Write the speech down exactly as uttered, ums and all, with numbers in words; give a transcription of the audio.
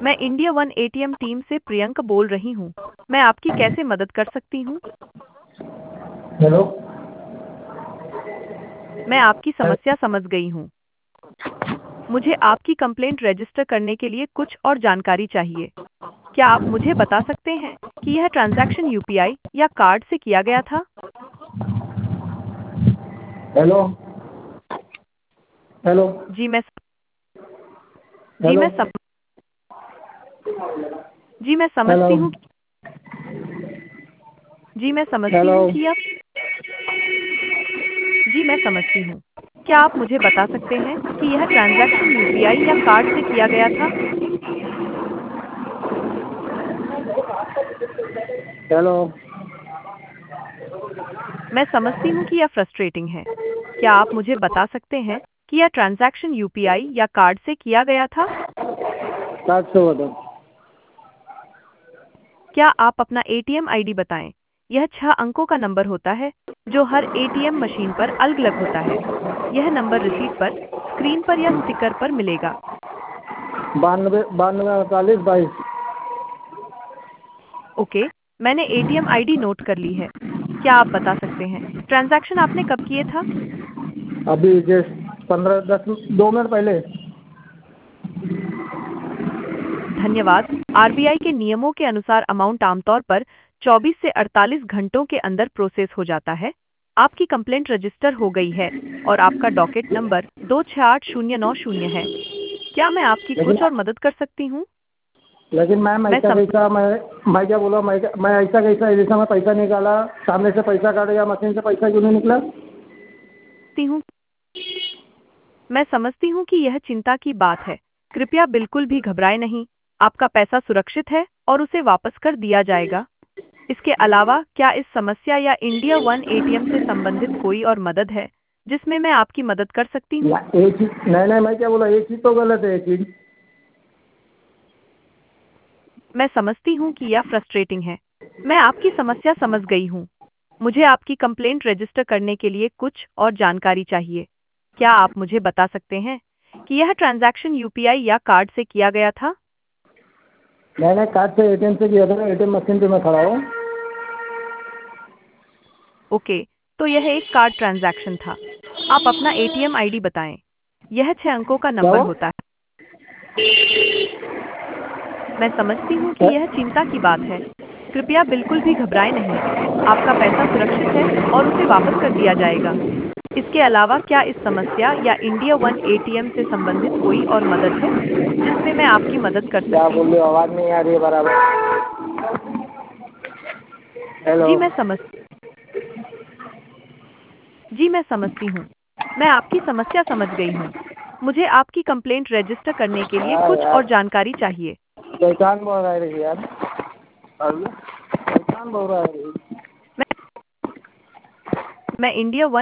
मैं India one ATM team से प्रियंका बोल रही हूँ। मैं आपकी कैसे मदद कर सकती हूँ? हेलो। मैं आपकी समस्या समझ गई हूँ। मुझे आपकी कंप्लेंट रजिस्टर करने के लिए कुछ और जानकारी चाहिए। क्या आप मुझे बता सकते हैं कि यह ट्रांजैक्शन यूपीआई या कार्ड से किया गया था? हेलो। हेलो। जी मैं जी हेलो। मैं सम, जी मैं हेलो। समझती हूँ जी मैं समझती हेलो। हूँ कि आप जी मैं समझती हूँ। क्या आप मुझे बता सकते हैं कि यह ट्रांजैक्शन यूपीआई या कार्ड से किया गया था? हेलो। मैं समझती हूँ कि यह फ्रस्ट्रेटिंग है। क्या आप मुझे बता सकते हैं कि यह ट्रांजैक्शन यूपीआई या कार्ड से किया गया था? सात सौ बताओ। क्या आप अपना एटीएम आईडी बताएं? यह छह अंकों का नंबर होता है जो हर एटीएम मशीन पर अलग-अलग होता है। यह नंबर रिसीट पर, स्क्रीन पर या स्टिकर पर मिलेगा। बानवे बानवे अड़तालीस बाईस। ओके, मैंने एटीएम आईडी नोट कर ली है। क्या आप बता सकते हैं ट्रांजैक्शन आपने कब किए था? अभी जस्ट पंद्रह दस दो मिनट पहले। धन्यवाद। आरबीआई के नियमों के अनुसार अमाउंट आमतौर पर चौबीस से अड़तालीस घंटों के अंदर प्रोसेस हो जाता है। आपकी कंप्लेंट रजिस्टर हो गई है और आपका डॉकेट नंबर दो छह आठ शून्य नौ शून्य है। क्या मैं आपकी लेकिन कुछ और मदद कर सकती हूँ? लेकिन मैम मैं ऐसा कैसा मैं मैं क्या बोला मैं मैं ऐसा कैसा जैसा मैं पैसा निकाला सामने से पैसा काटा या मशीन से पैसा क्यों नहीं निकला? समझती हूँ मैं समझती हूँ कि यह चिंता की बात है। कृपया बिल्कुल भी घबराएं नहीं। आपका पैसा सुरक्षित है और उसे वापस कर दिया जाएगा। इसके अलावा क्या इस समस्या या इंडिया वन एटीएम से संबंधित कोई और मदद है जिसमें मैं आपकी मदद कर सकती हूँ? या एक चीज नहीं नहीं मैं क्या बोला एक चीज तो गलत है एक चीज। मैं समझती हूँ कि यह फ्रस्ट्रेटिंग है। मैं आपकी समस्या समझ गई हूँ। मुझे आपकी कंप्लेंट रजिस्टर करने के लिए कुछ और जानकारी चाहिए। क्या आप मुझे बता सकते हैं कि यह ट्रांजैक्शन यूपीआई या कार्ड से किया गया था? मैंने कार्ड से एटीएम से किया था एटीएम मशीन पे मैं खड़ा हूँ। ओके, तो यह एक कार्ड ट्रांजैक्शन था। आप अपना एटीएम आईडी बताएं। यह छह अंकों का क्या नंबर हुआ? होता है। मैं समझती हूँ कि यह चिंता की बात है। कृपया बिल्कुल भी घबराएं नहीं। आपका पैसा सुरक्षित है और उसे वापस कर दिया जाएगा। इसके अलावा क्या इस समस्या या इंडिया वन एटीएम से संबंधित कोई और मदद है जिसमें मैं आपकी मदद कर क्या सकती बोल हूँ? रहे हो आवाज नहीं आ रही है बराबर। हेलो। जी मैं समझ जी मैं समझती हूँ। मैं आपकी समस्या समझ गई हूँ। मुझे आपकी कंप्लेंट रजिस्टर करने के लिए हाँ कुछ यार और जानकारी चाहिए। पहचान बोल रहा है यार। पहचान बोल रहा है। मैं मैं इंडिया वन